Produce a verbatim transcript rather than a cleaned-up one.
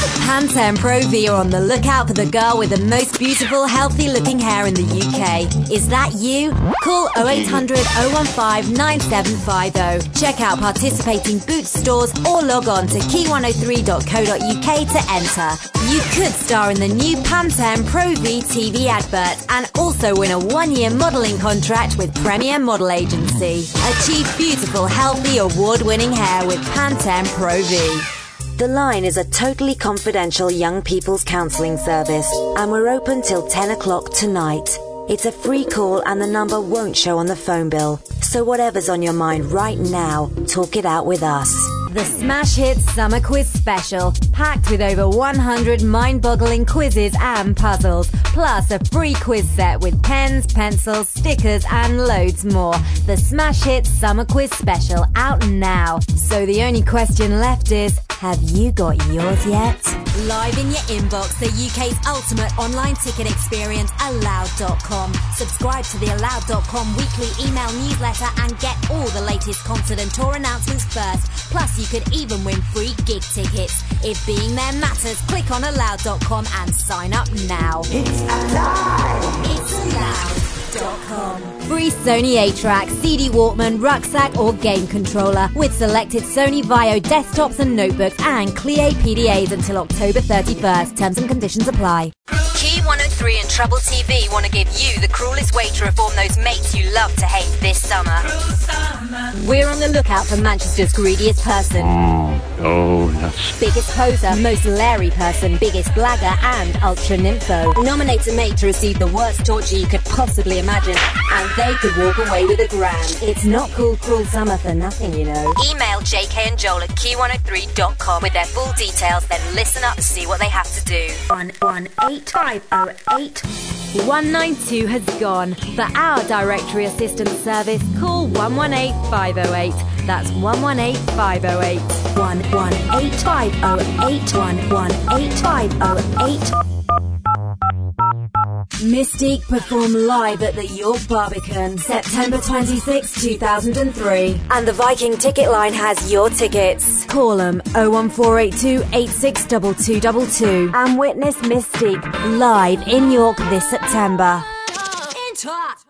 Pantene Pro V are on the lookout for the girl with the most beautiful, healthy-looking hair in the U K. Is that you? Call oh eight hundred, oh one five, nine seven five oh. Check out participating Boots stores or log on to key one oh three dot co dot uk to enter. You could star in the new Pantene Pro V T V advert and also win a one-year modelling contract with Premier Model Agency. Achieve beautiful, healthy, award-winning hair with Pantene Pro V. The Line is a totally confidential young people's counselling service, and we're open till ten o'clock tonight. It's a free call and the number won't show on the phone bill. So whatever's on your mind right now, talk it out with us. The Smash Hits Summer Quiz Special, packed with over one hundred mind-boggling quizzes and puzzles, plus a free quiz set with pens, pencils, stickers and loads more. The Smash Hits Summer Quiz Special, out now. So the only question left is, have you got yours yet? Live in your inbox, the U K's ultimate online ticket experience, allowed dot com. Subscribe to the allowed dot com weekly email newsletter and get all the latest concert and tour announcements first. Plus, you could even win free gig tickets. If being there matters, click on allowed dot com and sign up now. It's allowed! It's allowed dot com. Free Sony eight track, C D Walkman, rucksack or game controller with selected Sony Vaio desktops and notebooks and Clea P D As until October thirty-first. Terms and conditions apply. Key one oh three and Trouble T V want to give you the cruelest way to reform those mates you love to hate this summer. We're on the lookout for Manchester's greediest person. Oh, oh, that's... biggest poser, most leery person, biggest blagger and ultra nympho. Nominate a mate to receive the worst torture you could possibly imagine, and they could walk away with a grand. It's not cool, cruel summer for nothing, you know. Email J K and Joel at key one oh three dot com with their full details, then listen up to see what they have to do. one one eight five oh eight. one nine two has gone. For our directory assistance service, call one one eight five oh eight. That's one one eight five oh eight. one one eight five oh eight. one one eight five oh eight. Mystique perform live at the York Barbican, September twenty-sixth, two thousand three. And the Viking Ticket Line has your tickets. Call them oh one four eight two, eight six two two two two and witness Mystique live in York this September. In touch.